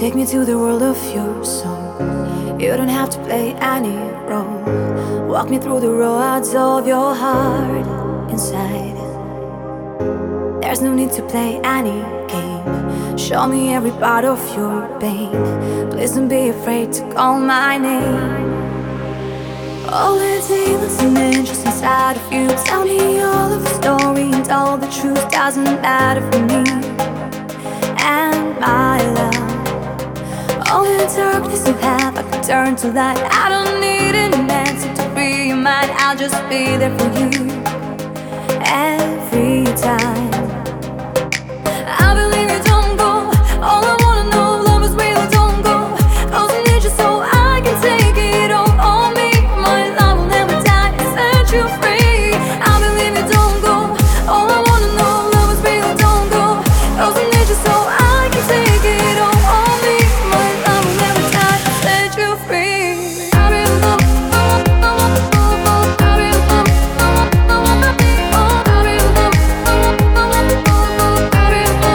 Take me to the world of your song. You don't have to play any role. Walk me through the roads of your heart inside. There's no need to play any game. Show me every part of your pain. Please don't be afraid to call my name. All the demons and angels inside of you. Tell me all of the story and all the truth. Doesn't matter for me and my love. All the darkness you have, I can turn to light. I don't need an answer to free your mind. I'll just be there for you every time. I believe you don't go. All I wanna know, love is real, don't go. 'Cause I need you so I can take it all on me. My love will never die and set you free. I believe you don't go. All I wanna know, love is real, don't go. 'Cause I need you so I can take it all on me. My love will never die and set you free. I really love, I really love, I really love, I really love.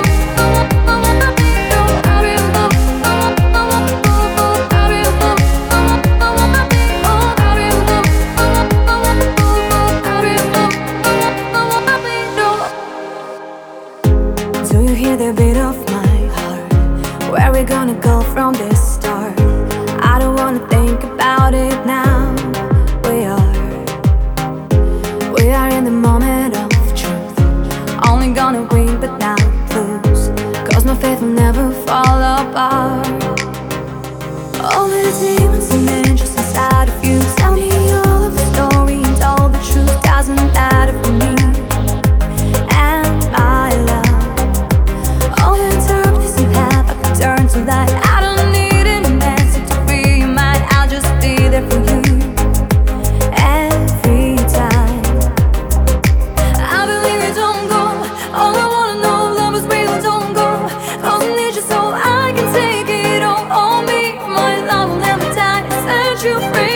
Do you hear the beat of my heart? Where we gonna go from this start? I don't wanna think about it now. We are in the moment of truth. Only gonna win but not lose. 'Cause my faith will never fall apart. All the demons and angels inside of you. Tell me all of the story and all the truth. Doesn't matter for me and my love. All the darkness you have, I can turn to light. I don't need an answer to free your mind. I'll just be there for you every time. I believe you don't go. All I wanna know, love is real, don't go. 'Cause I need you so I can take it all on me. My love will never die and set you free.